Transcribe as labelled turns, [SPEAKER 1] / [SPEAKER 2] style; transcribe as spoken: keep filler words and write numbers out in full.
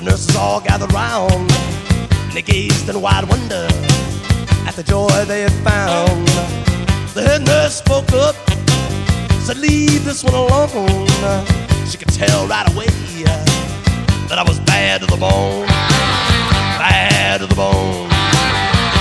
[SPEAKER 1] nurses all gathered round, and they gazed in wide wonder at the joy they had found. The head nurse spoke up, said, leave this one alone. She could tell right away that I was bad to the bone, bad to the bone.